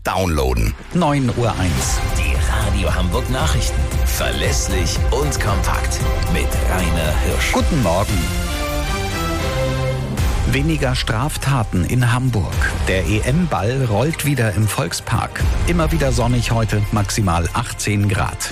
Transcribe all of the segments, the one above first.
downloaden. 9:01 Uhr. Die Radio Hamburg Nachrichten. Verlässlich und kompakt. Mit Rainer Hirsch. Guten Morgen. Weniger Straftaten in Hamburg. Der EM-Ball rollt wieder im Volkspark. Immer wieder sonnig heute, maximal 18 Grad.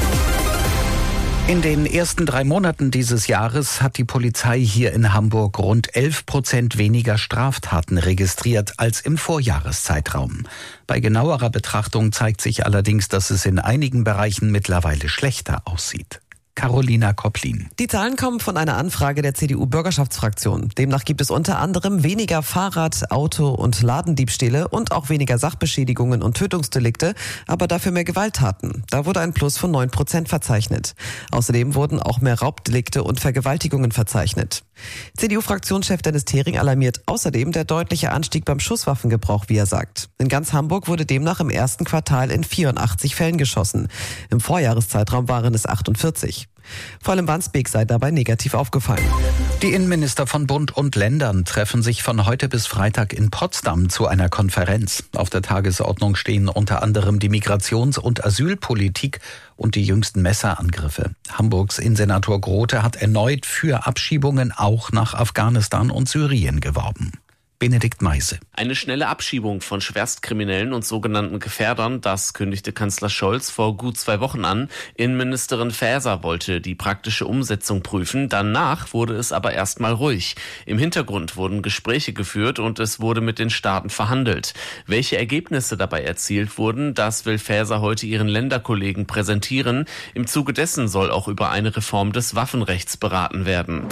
In den ersten 3 Monaten dieses Jahres hat die Polizei hier in Hamburg rund 11% weniger Straftaten registriert als im Vorjahreszeitraum. Bei genauerer Betrachtung zeigt sich allerdings, dass es in einigen Bereichen mittlerweile schlechter aussieht. Carolina Kopplin. Die Zahlen kommen von einer Anfrage der CDU-Bürgerschaftsfraktion. Demnach gibt es unter anderem weniger Fahrrad-, Auto- und Ladendiebstähle und auch weniger Sachbeschädigungen und Tötungsdelikte, aber dafür mehr Gewalttaten. Da wurde ein Plus von 9% verzeichnet. Außerdem wurden auch mehr Raubdelikte und Vergewaltigungen verzeichnet. CDU-Fraktionschef Dennis Thering alarmiert außerdem der deutliche Anstieg beim Schusswaffengebrauch, wie er sagt. In ganz Hamburg wurde demnach im ersten Quartal in 84 Fällen geschossen. Im Vorjahreszeitraum waren es 48. Vor allem Wandsbek sei dabei negativ aufgefallen. Die Innenminister von Bund und Ländern treffen sich von heute bis Freitag in Potsdam zu einer Konferenz. Auf der Tagesordnung stehen unter anderem die Migrations- und Asylpolitik und die jüngsten Messerangriffe. Hamburgs Innensenator Grote hat erneut für Abschiebungen auch nach Afghanistan und Syrien geworben. Benedikt Meise. Eine schnelle Abschiebung von Schwerstkriminellen und sogenannten Gefährdern, das kündigte Kanzler Scholz vor gut 2 Wochen an. Innenministerin Faeser wollte die praktische Umsetzung prüfen. Danach wurde es aber erstmal ruhig. Im Hintergrund wurden Gespräche geführt und es wurde mit den Staaten verhandelt. Welche Ergebnisse dabei erzielt wurden, das will Faeser heute ihren Länderkollegen präsentieren. Im Zuge dessen soll auch über eine Reform des Waffenrechts beraten werden.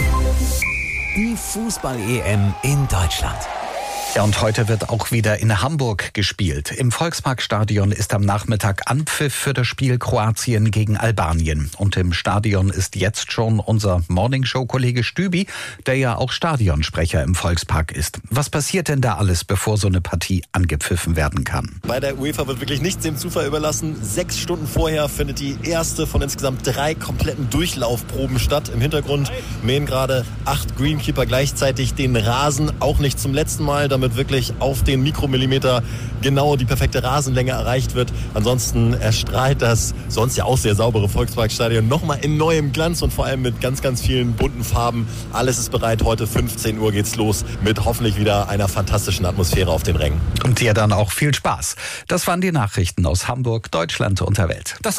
Die Fußball-EM in Deutschland. Ja, und heute wird auch wieder in Hamburg gespielt. Im Volksparkstadion ist am Nachmittag Anpfiff für das Spiel Kroatien gegen Albanien. Und im Stadion ist jetzt schon unser Morningshow-Kollege Stübi, der ja auch Stadionsprecher im Volkspark ist. Was passiert denn da alles, bevor so eine Partie angepfiffen werden kann? Bei der UEFA wird wirklich nichts dem Zufall überlassen. 6 Stunden vorher findet die erste von insgesamt 3 kompletten Durchlaufproben statt. Im Hintergrund mähen gerade 8 Greenkeeper gleichzeitig den Rasen, auch nicht zum letzten Mal, damit wirklich auf den Mikromillimeter genau die perfekte Rasenlänge erreicht wird. Ansonsten erstrahlt das sonst ja auch sehr saubere Volksparkstadion nochmal in neuem Glanz und vor allem mit ganz, ganz vielen bunten Farben. Alles ist bereit. Heute 15 Uhr geht's los mit hoffentlich wieder einer fantastischen Atmosphäre auf den Rängen. Und dir dann auch viel Spaß. Das waren die Nachrichten aus Hamburg, Deutschland und der Welt.